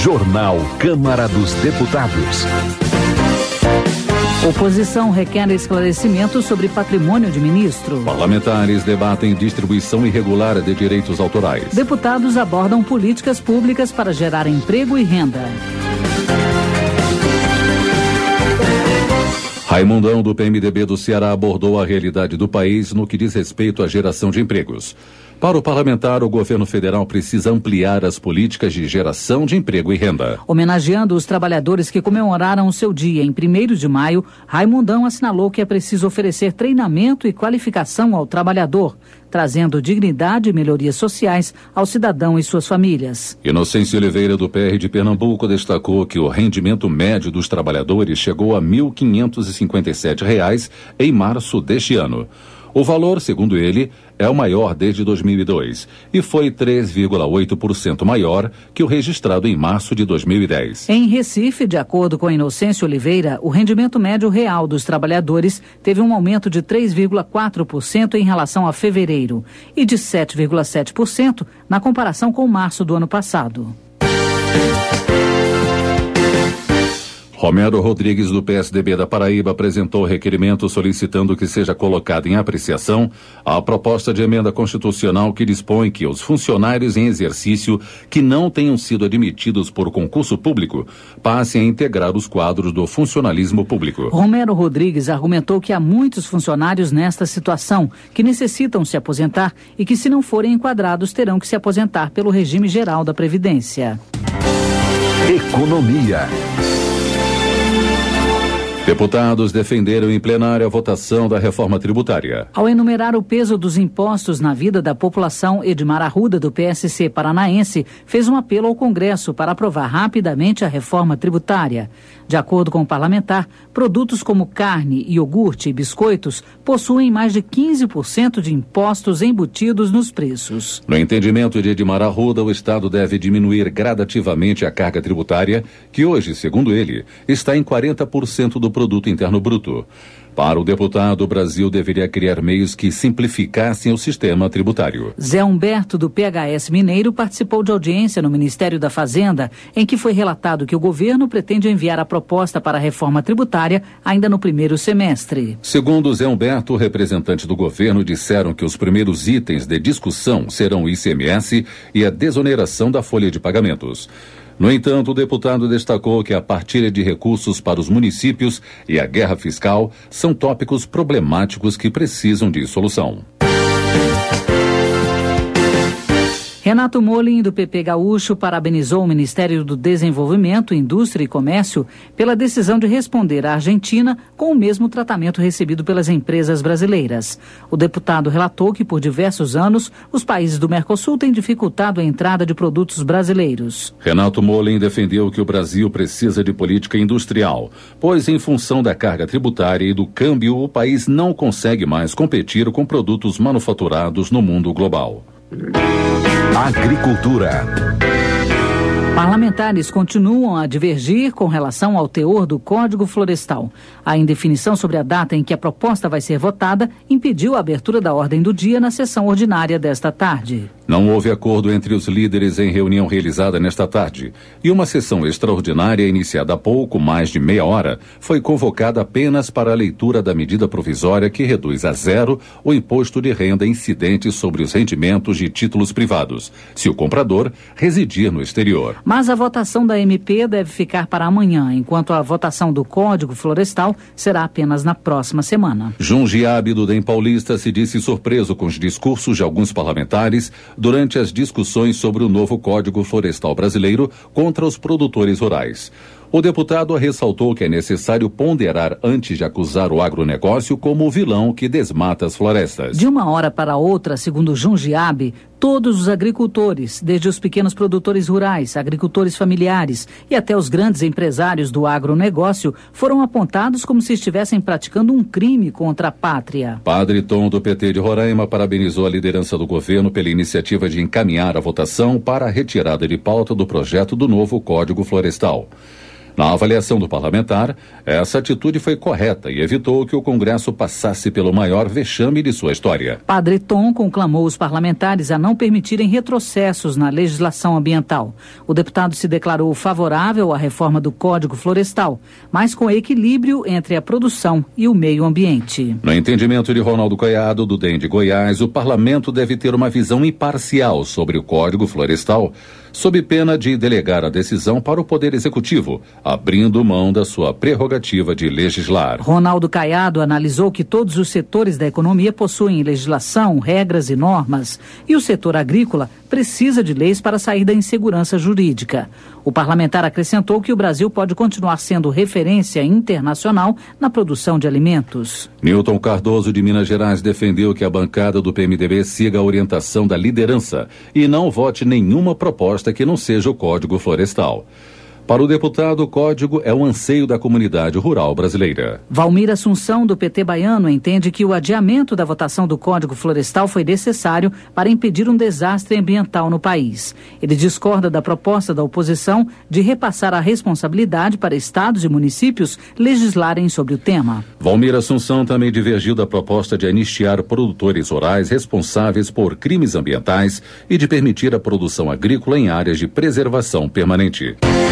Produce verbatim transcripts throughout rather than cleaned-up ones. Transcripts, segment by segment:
Jornal Câmara dos Deputados. Oposição requer esclarecimento sobre patrimônio de ministro. Parlamentares debatem distribuição irregular de direitos autorais. Deputados abordam políticas públicas para gerar emprego e renda. Raimundão, do P M D B do Ceará, abordou a realidade do país no que diz respeito à geração de empregos. Para o parlamentar, o governo federal precisa ampliar as políticas de geração de emprego e renda. Homenageando os trabalhadores que comemoraram o seu dia em primeiro de maio, Raimundão assinalou que é preciso oferecer treinamento e qualificação ao trabalhador, trazendo dignidade e melhorias sociais ao cidadão e suas famílias. Inocêncio Oliveira, do P R de Pernambuco, destacou que o rendimento médio dos trabalhadores chegou a mil quinhentos e cinquenta e sete reais em março deste ano. O valor, segundo ele, é o maior desde dois mil e dois e foi três vírgula oito por cento maior que o registrado em março de dois mil e dez. Em Recife, de acordo com Inocêncio Oliveira, o rendimento médio real dos trabalhadores teve um aumento de três vírgula quatro por cento em relação a fevereiro e de sete vírgula sete por cento na comparação com março do ano passado. Romero Rodrigues, do P S D B da Paraíba, apresentou requerimento solicitando que seja colocada em apreciação a proposta de emenda constitucional que dispõe que os funcionários em exercício que não tenham sido admitidos por concurso público passem a integrar os quadros do funcionalismo público. Romero Rodrigues argumentou que há muitos funcionários nesta situação que necessitam se aposentar e que, se não forem enquadrados, terão que se aposentar pelo regime geral da Previdência. Economia. Deputados defenderam em plenário a votação da reforma tributária. Ao enumerar o peso dos impostos na vida da população, Edmar Arruda, do P S C paranaense, fez um apelo ao Congresso para aprovar rapidamente a reforma tributária. De acordo com o parlamentar, produtos como carne, iogurte e biscoitos possuem mais de quinze por cento de impostos embutidos nos preços. No entendimento de Edmar Arruda, o Estado deve diminuir gradativamente a carga tributária, que hoje, segundo ele, está em quarenta por cento do produto interno bruto. Para o deputado, o Brasil deveria criar meios que simplificassem o sistema tributário. Zé Humberto, do P H S Mineiro, participou de audiência no Ministério da Fazenda, em que foi relatado que o governo pretende enviar a proposta para a reforma tributária ainda no primeiro semestre. Segundo Zé Humberto, representantes do governo disseram que os primeiros itens de discussão serão o I C M S e a desoneração da folha de pagamentos. No entanto, o deputado destacou que a partilha de recursos para os municípios e a guerra fiscal são tópicos problemáticos que precisam de solução. Renato Molin, do P P Gaúcho, parabenizou o Ministério do Desenvolvimento, Indústria e Comércio pela decisão de responder à Argentina com o mesmo tratamento recebido pelas empresas brasileiras. O deputado relatou que, por diversos anos, os países do Mercosul têm dificultado a entrada de produtos brasileiros. Renato Molin defendeu que o Brasil precisa de política industrial, pois, em função da carga tributária e do câmbio, o país não consegue mais competir com produtos manufaturados no mundo global. Agricultura. Parlamentares continuam a divergir com relação ao teor do Código Florestal. A indefinição sobre a data em que a proposta vai ser votada impediu a abertura da ordem do dia na sessão ordinária desta tarde. Não houve acordo entre os líderes em reunião realizada nesta tarde. E uma sessão extraordinária, iniciada há pouco mais de meia hora, foi convocada apenas para a leitura da medida provisória que reduz a zero o imposto de renda incidente sobre os rendimentos de títulos privados, se o comprador residir no exterior. Mas a votação da M P deve ficar para amanhã, enquanto a votação do Código Florestal será apenas na próxima semana. João Giabe, do D E M Paulista, se disse surpreso com os discursos de alguns parlamentares durante as discussões sobre o novo Código Florestal brasileiro contra os produtores rurais. O deputado ressaltou que é necessário ponderar antes de acusar o agronegócio como o vilão que desmata as florestas. De uma hora para outra, segundo João Giabe, todos os agricultores, desde os pequenos produtores rurais, agricultores familiares e até os grandes empresários do agronegócio, foram apontados como se estivessem praticando um crime contra a pátria. Padre Tom, do P T de Roraima, parabenizou a liderança do governo pela iniciativa de encaminhar a votação para a retirada de pauta do projeto do novo Código Florestal. Na avaliação do parlamentar, essa atitude foi correta e evitou que o Congresso passasse pelo maior vexame de sua história. Padre Tom conclamou os parlamentares a não permitirem retrocessos na legislação ambiental. O deputado se declarou favorável à reforma do Código Florestal, mas com equilíbrio entre a produção e o meio ambiente. No entendimento de Ronaldo Caiado, do D E M de Goiás, o parlamento deve ter uma visão imparcial sobre o Código Florestal, sob pena de delegar a decisão para o Poder Executivo, abrindo mão da sua prerrogativa de legislar. Ronaldo Caiado analisou que todos os setores da economia possuem legislação, regras e normas, e o setor agrícola precisa de leis para sair da insegurança jurídica. O parlamentar acrescentou que o Brasil pode continuar sendo referência internacional na produção de alimentos. Newton Cardoso, de Minas Gerais, defendeu que a bancada do P M D B siga a orientação da liderança e não vote nenhuma proposta que não seja o Código Florestal. Para o deputado, o código é um anseio da comunidade rural brasileira. Valmir Assunção, do P T baiano, entende que o adiamento da votação do Código Florestal foi necessário para impedir um desastre ambiental no país. Ele discorda da proposta da oposição de repassar a responsabilidade para estados e municípios legislarem sobre o tema. Valmir Assunção também divergiu da proposta de anistiar produtores rurais responsáveis por crimes ambientais e de permitir a produção agrícola em áreas de preservação permanente.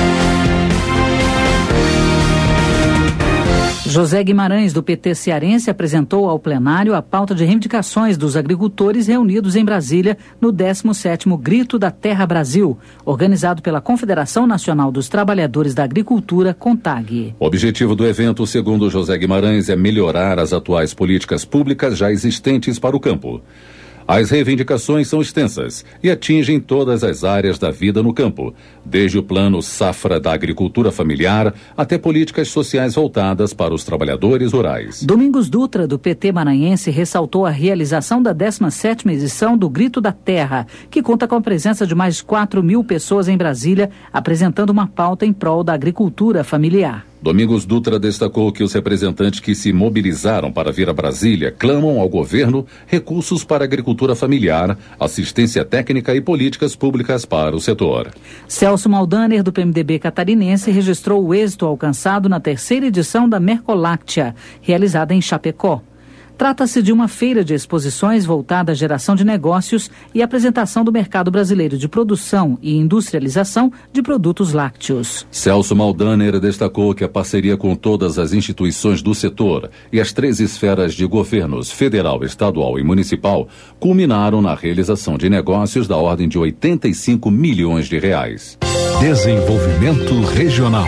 José Guimarães, do P T cearense, apresentou ao plenário a pauta de reivindicações dos agricultores reunidos em Brasília no décimo sétimo Grito da Terra Brasil, organizado pela Confederação Nacional dos Trabalhadores da Agricultura, CONTAG. O objetivo do evento, segundo José Guimarães, é melhorar as atuais políticas públicas já existentes para o campo. As reivindicações são extensas e atingem todas as áreas da vida no campo, desde o plano safra da agricultura familiar até políticas sociais voltadas para os trabalhadores rurais. Domingos Dutra, do P T maranhense, ressaltou a realização da décima sétima edição do Grito da Terra, que conta com a presença de mais de quatro mil pessoas em Brasília, apresentando uma pauta em prol da agricultura familiar. Domingos Dutra destacou que os representantes que se mobilizaram para vir a Brasília clamam ao governo recursos para a agricultura familiar, assistência técnica e políticas públicas para o setor. Celso Maldaner, do P M D B catarinense, registrou o êxito alcançado na terceira edição da Mercoláctea, realizada em Chapecó. Trata-se de uma feira de exposições voltada à geração de negócios e apresentação do mercado brasileiro de produção e industrialização de produtos lácteos. Celso Maldaner destacou que a parceria com todas as instituições do setor e as três esferas de governos federal, estadual e municipal culminaram na realização de negócios da ordem de oitenta e cinco milhões de reais. Desenvolvimento Regional.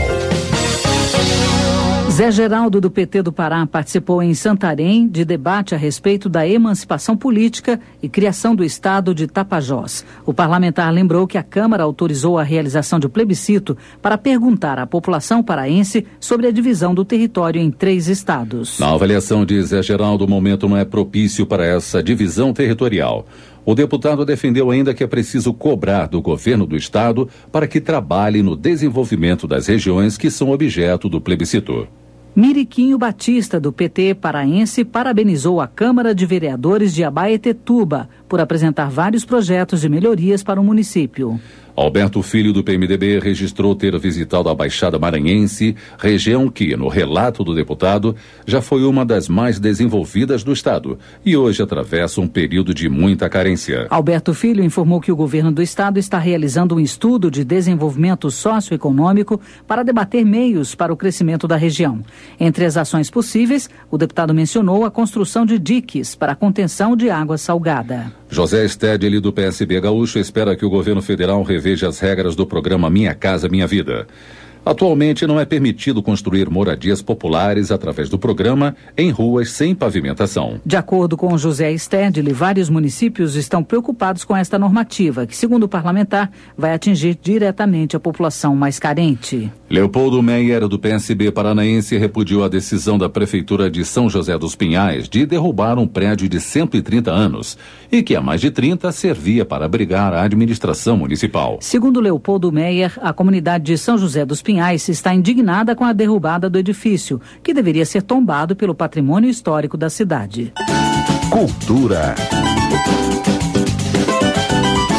Zé Geraldo, do P T do Pará, participou em Santarém de debate a respeito da emancipação política e criação do estado de Tapajós. O parlamentar lembrou que a Câmara autorizou a realização de plebiscito para perguntar à população paraense sobre a divisão do território em três estados. Na avaliação de Zé Geraldo, o momento não é propício para essa divisão territorial. O deputado defendeu ainda que é preciso cobrar do governo do estado para que trabalhe no desenvolvimento das regiões que são objeto do plebiscito. Miriquinho Batista, do P T paraense, parabenizou a Câmara de Vereadores de Abaetetuba por apresentar vários projetos de melhorias para o município. Alberto Filho, do P M D B, registrou ter visitado a Baixada Maranhense, região que, no relato do deputado, já foi uma das mais desenvolvidas do estado e hoje atravessa um período de muita carência. Alberto Filho informou que o governo do estado está realizando um estudo de desenvolvimento socioeconômico para debater meios para o crescimento da região. Entre as ações possíveis, o deputado mencionou a construção de diques para a contenção de água salgada. José Stedley, do P S B gaúcho, espera que o governo federal reveja as regras do programa Minha Casa Minha Vida. Atualmente não é permitido construir moradias populares através do programa em ruas sem pavimentação. De acordo com José Stedley, vários municípios estão preocupados com esta normativa, que, segundo o parlamentar, vai atingir diretamente a população mais carente. Leopoldo Meyer, do P S B paranaense, repudiou a decisão da Prefeitura de São José dos Pinhais de derrubar um prédio de cento e trinta anos e que há mais de trinta servia para abrigar a administração municipal. Segundo Leopoldo Meyer, a comunidade de São José dos Pinhais está indignada com a derrubada do edifício, que deveria ser tombado pelo patrimônio histórico da cidade. Cultura.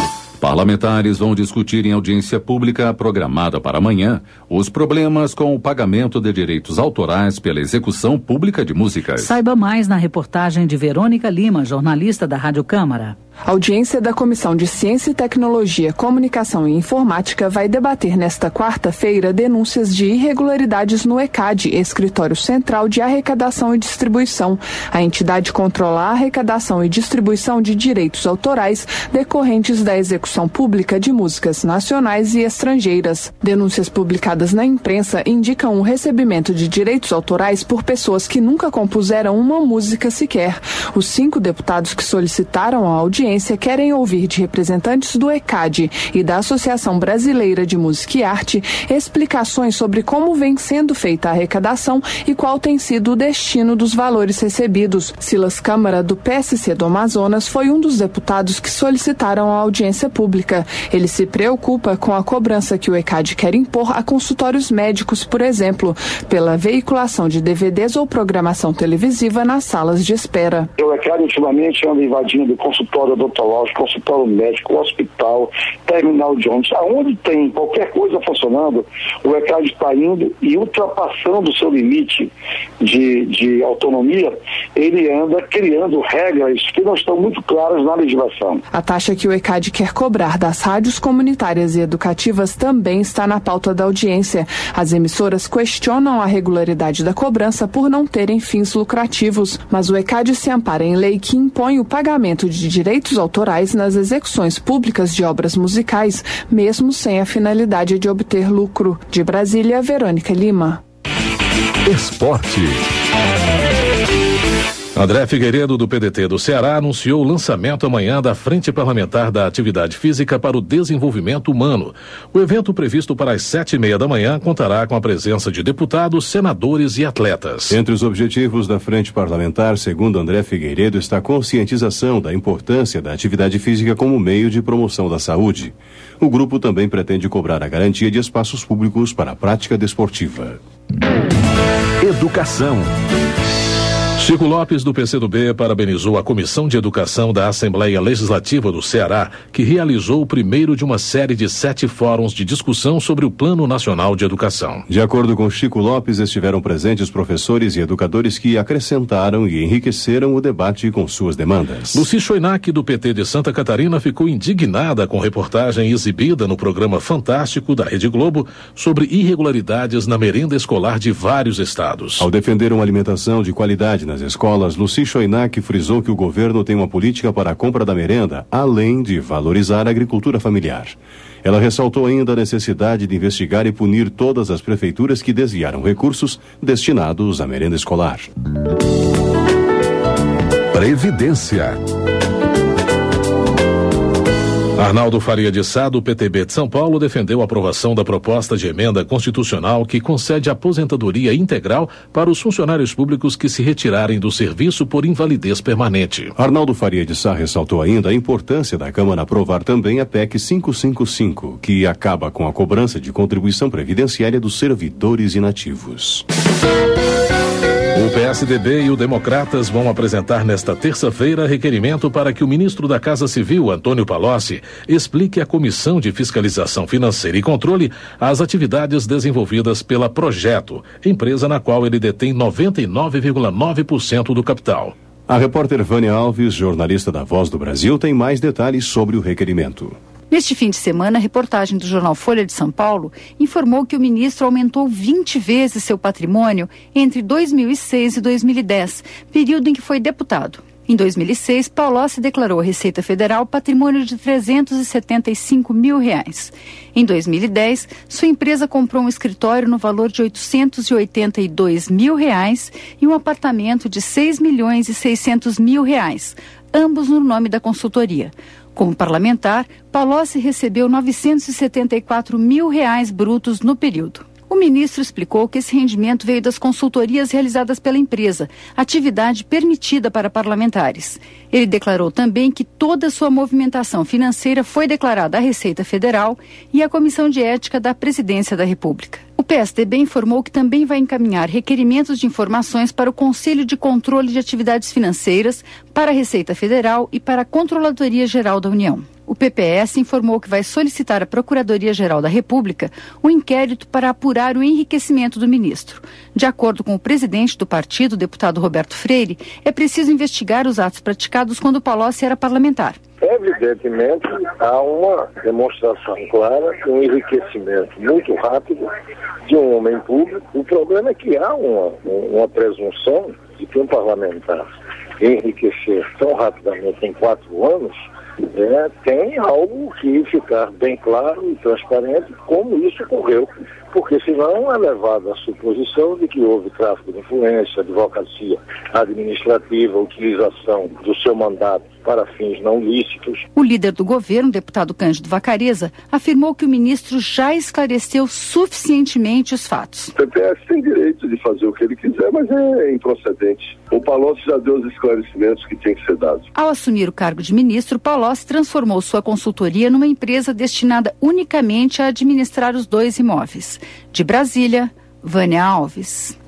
Parlamentares vão discutir em audiência pública programada para amanhã os problemas com o pagamento de direitos autorais pela execução pública de músicas. Saiba mais na reportagem de Verônica Lima, jornalista da Rádio Câmara. A audiência da Comissão de Ciência e Tecnologia, Comunicação e Informática vai debater nesta quarta-feira denúncias de irregularidades no ECAD, Escritório Central de Arrecadação e Distribuição. A entidade controla a arrecadação e distribuição de direitos autorais decorrentes da execução pública de músicas nacionais e estrangeiras. Denúncias publicadas na imprensa indicam o recebimento de direitos autorais por pessoas que nunca compuseram uma música sequer. Os cinco deputados que solicitaram a audiência querem ouvir de representantes do ECAD e da Associação Brasileira de Música e Arte explicações sobre como vem sendo feita a arrecadação e qual tem sido o destino dos valores recebidos. Silas Câmara, do P S C do Amazonas, foi um dos deputados que solicitaram a audiência pública. Ele se preocupa com a cobrança que o ECAD quer impor a consultórios médicos, por exemplo, pela veiculação de D V Ds ou programação televisiva nas salas de espera. O ECAD ultimamente anda invadindo o consultório odontológico, consultório médico, hospital, terminal de ônibus. Aonde tem qualquer coisa funcionando, o ECAD está indo e ultrapassando o seu limite de, de autonomia, ele anda criando regras que não estão muito claras na legislação. A taxa que o ECAD quer cobrar das rádios comunitárias e educativas também está na pauta da audiência. As emissoras questionam a regularidade da cobrança por não terem fins lucrativos, mas o ECAD se ampara em lei que impõe o pagamento de direitos autorais nas execuções públicas de obras musicais, mesmo sem a finalidade de obter lucro. De Brasília, Verônica Lima. Esporte. André Figueiredo, do P D T do Ceará, anunciou o lançamento amanhã da Frente Parlamentar da Atividade Física para o Desenvolvimento Humano. O evento, previsto para as sete e meia da manhã, contará com a presença de deputados, senadores e atletas. Entre os objetivos da Frente Parlamentar, segundo André Figueiredo, está a conscientização da importância da atividade física como meio de promoção da saúde. O grupo também pretende cobrar a garantia de espaços públicos para a prática desportiva. Educação. Chico Lopes, do P C do B, parabenizou a Comissão de Educação da Assembleia Legislativa do Ceará, que realizou o primeiro de uma série de sete fóruns de discussão sobre o Plano Nacional de Educação. De acordo com Chico Lopes, estiveram presentes professores e educadores que acrescentaram e enriqueceram o debate com suas demandas. Luci Choinac, do P T de Santa Catarina, ficou indignada com reportagem exibida no programa Fantástico da Rede Globo sobre irregularidades na merenda escolar de vários estados. Ao defender uma alimentação de qualidade nas escolas, Luci Choinac frisou que o governo tem uma política para a compra da merenda, além de valorizar a agricultura familiar. Ela ressaltou ainda a necessidade de investigar e punir todas as prefeituras que desviaram recursos destinados à merenda escolar. Previdência. Arnaldo Faria de Sá, do P T B de São Paulo, defendeu a aprovação da proposta de emenda constitucional que concede aposentadoria integral para os funcionários públicos que se retirarem do serviço por invalidez permanente. Arnaldo Faria de Sá ressaltou ainda a importância da Câmara aprovar também a P E C quinhentos e cinquenta e cinco, que acaba com a cobrança de contribuição previdenciária dos servidores inativos. O P S D B e o Democratas vão apresentar nesta terça-feira requerimento para que o ministro da Casa Civil, Antônio Palocci, explique à Comissão de Fiscalização Financeira e Controle as atividades desenvolvidas pela Projeto, empresa na qual ele detém noventa e nove vírgula nove por cento do capital. A repórter Vânia Alves, jornalista da Voz do Brasil, tem mais detalhes sobre o requerimento. Neste fim de semana, a reportagem do jornal Folha de São Paulo informou que o ministro aumentou vinte vezes seu patrimônio entre dois mil e seis e dois mil e dez, período em que foi deputado. Em dois mil e seis, Palocci declarou à Receita Federal patrimônio de trezentos e setenta e cinco mil reais. Em dois mil e dez, sua empresa comprou um escritório no valor de oitocentos e oitenta e dois mil reais e um apartamento de seis milhões e seiscentos mil reais, ambos no nome da consultoria. Como parlamentar, Palocci recebeu novecentos e setenta e quatro mil reais brutos no período. O ministro explicou que esse rendimento veio das consultorias realizadas pela empresa, atividade permitida para parlamentares. Ele declarou também que toda a sua movimentação financeira foi declarada à Receita Federal e à Comissão de Ética da Presidência da República. O P S D B informou que também vai encaminhar requerimentos de informações para o Conselho de Controle de Atividades Financeiras, para a Receita Federal e para a Controladoria Geral da União. O P P S informou que vai solicitar à Procuradoria-Geral da República um inquérito para apurar o enriquecimento do ministro. De acordo com o presidente do partido, o deputado Roberto Freire, é preciso investigar os atos praticados quando o Palocci era parlamentar. Evidentemente, há uma demonstração clara de um enriquecimento muito rápido de um homem público. O problema é que há uma, uma presunção de que um parlamentar enriquecer tão rapidamente em quatro anos, é, tem algo que ficar bem claro e transparente como isso ocorreu, porque senão é levado à suposição de que houve tráfico de influência, advocacia administrativa, utilização do seu mandato para fins não lícitos. O líder do governo, deputado Cândido Vaccarezza, afirmou que o ministro já esclareceu suficientemente os fatos. O P P S tem direito de fazer o que ele quiser, mas é improcedente. O Palocci já deu os esclarecimentos que tem que ser dados. Ao assumir o cargo de ministro, Palocci transformou sua consultoria numa empresa destinada unicamente a administrar os dois imóveis. De Brasília, Vânia Alves.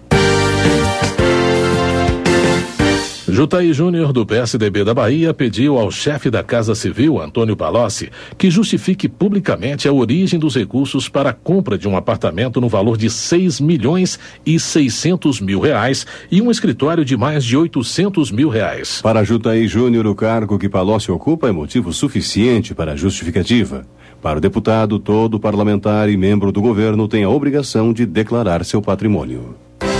Jutaí Júnior, do P S D B da Bahia, pediu ao chefe da Casa Civil, Antônio Palocci, que justifique publicamente a origem dos recursos para a compra de um apartamento no valor de seis milhões e seiscentos mil reais e um escritório de mais de oitocentos mil reais. Para Jutaí Júnior, o cargo que Palocci ocupa é motivo suficiente para a justificativa. Para o deputado, todo parlamentar e membro do governo tem a obrigação de declarar seu patrimônio.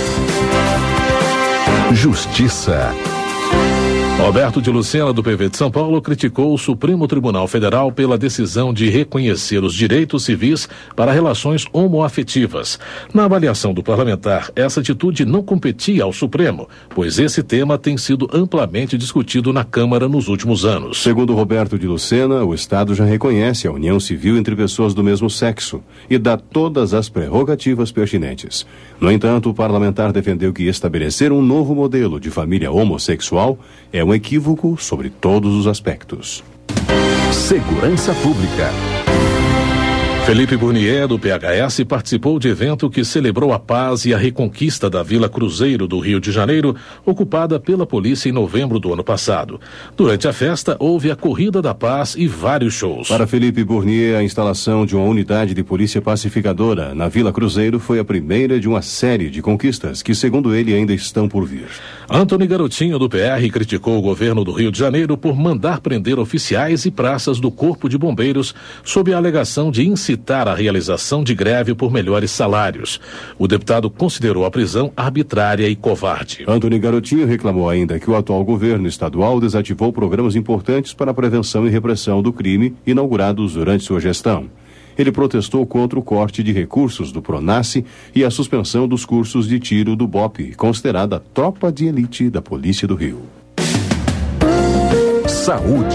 Justiça. Roberto de Lucena, do P V de São Paulo, criticou o Supremo Tribunal Federal pela decisão de reconhecer os direitos civis para relações homoafetivas. Na avaliação do parlamentar, essa atitude não competia ao Supremo, pois esse tema tem sido amplamente discutido na Câmara nos últimos anos. Segundo Roberto de Lucena, o Estado já reconhece a união civil entre pessoas do mesmo sexo e dá todas as prerrogativas pertinentes. No entanto, o parlamentar defendeu que estabelecer um novo modelo de família homossexual é um equívoco sobre todos os aspectos. Segurança Pública. Felipe Burnier, do P H S, participou de evento que celebrou a paz e a reconquista da Vila Cruzeiro do Rio de Janeiro, ocupada pela polícia em novembro do ano passado. Durante a festa, houve a Corrida da Paz e vários shows. Para Felipe Burnier, a instalação de uma unidade de polícia pacificadora na Vila Cruzeiro foi a primeira de uma série de conquistas que, segundo ele, ainda estão por vir. Antony Garotinho, do P R, criticou o governo do Rio de Janeiro por mandar prender oficiais e praças do Corpo de Bombeiros sob a alegação de incitar a realização de greve por melhores salários. O deputado considerou a prisão arbitrária e covarde. Antony Garotinho reclamou ainda que o atual governo estadual desativou programas importantes para a prevenção e repressão do crime inaugurados durante sua gestão. Ele protestou contra o corte de recursos do Pronace e a suspensão dos cursos de tiro do B O P, considerada a tropa de elite da Polícia do Rio. Saúde.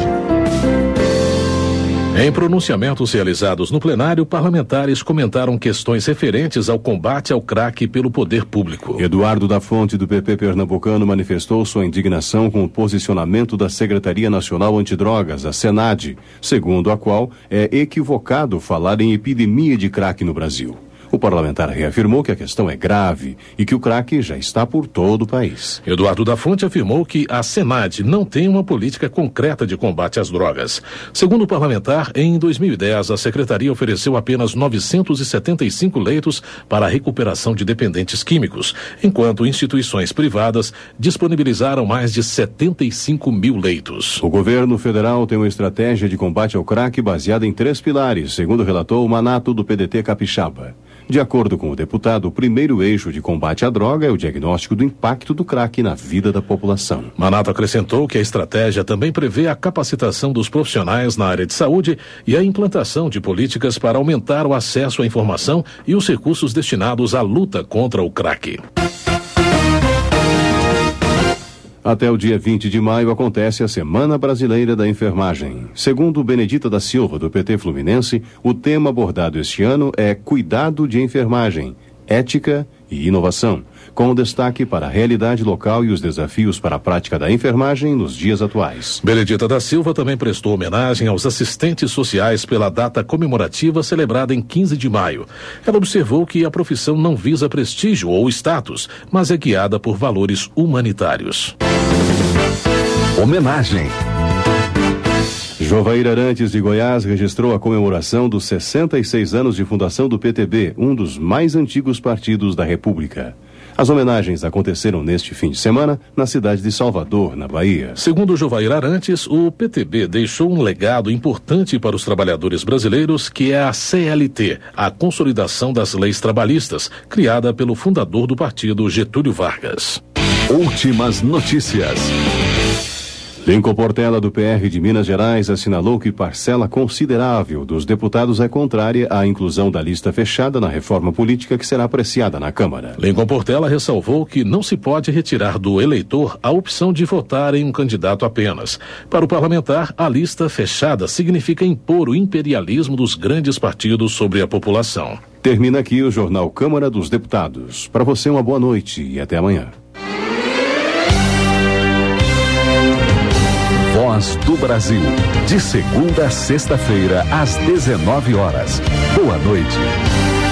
Em pronunciamentos realizados no plenário, parlamentares comentaram questões referentes ao combate ao crack pelo poder público. Eduardo da Fonte, do P P pernambucano, manifestou sua indignação com o posicionamento da Secretaria Nacional Antidrogas, a SENAD, segundo a qual é equivocado falar em epidemia de crack no Brasil. O parlamentar reafirmou que a questão é grave e que o crack já está por todo o país. Eduardo da Fonte afirmou que a SENAD não tem uma política concreta de combate às drogas. Segundo o parlamentar, em dois mil e dez, a secretaria ofereceu apenas novecentos e setenta e cinco leitos para a recuperação de dependentes químicos, enquanto instituições privadas disponibilizaram mais de setenta e cinco mil leitos. O governo federal tem uma estratégia de combate ao crack baseada em três pilares, segundo relatou o Manato, do P D T Capixaba. De acordo com o deputado, o primeiro eixo de combate à droga é o diagnóstico do impacto do crack na vida da população. Manato acrescentou que a estratégia também prevê a capacitação dos profissionais na área de saúde e a implantação de políticas para aumentar o acesso à informação e os recursos destinados à luta contra o crack. Até o dia vinte de maio acontece a Semana Brasileira da Enfermagem. Segundo Benedita da Silva, do P T Fluminense, o tema abordado este ano é Cuidado de Enfermagem, Ética e Inovação, com destaque para a realidade local e os desafios para a prática da enfermagem nos dias atuais. Benedita da Silva também prestou homenagem aos assistentes sociais pela data comemorativa celebrada em quinze de maio. Ela observou que a profissão não visa prestígio ou status, mas é guiada por valores humanitários. Homenagem. Jovair Arantes de Goiás registrou a comemoração dos sessenta e seis anos de fundação do P T B, um dos mais antigos partidos da República. As homenagens aconteceram neste fim de semana na cidade de Salvador, na Bahia. Segundo Jovair Arantes, o P T B deixou um legado importante para os trabalhadores brasileiros, que é a C L T, a Consolidação das Leis Trabalhistas, criada pelo fundador do partido, Getúlio Vargas. Últimas notícias. Lincoln Portela, do P R de Minas Gerais, assinalou que parcela considerável dos deputados é contrária à inclusão da lista fechada na reforma política que será apreciada na Câmara. Lincoln Portela ressalvou que não se pode retirar do eleitor a opção de votar em um candidato apenas. Para o parlamentar, a lista fechada significa impor o imperialismo dos grandes partidos sobre a população. Termina aqui o Jornal Câmara dos Deputados. Para você, uma boa noite e até amanhã. Voz do Brasil, de segunda a sexta-feira, às dezenove horas. Boa noite.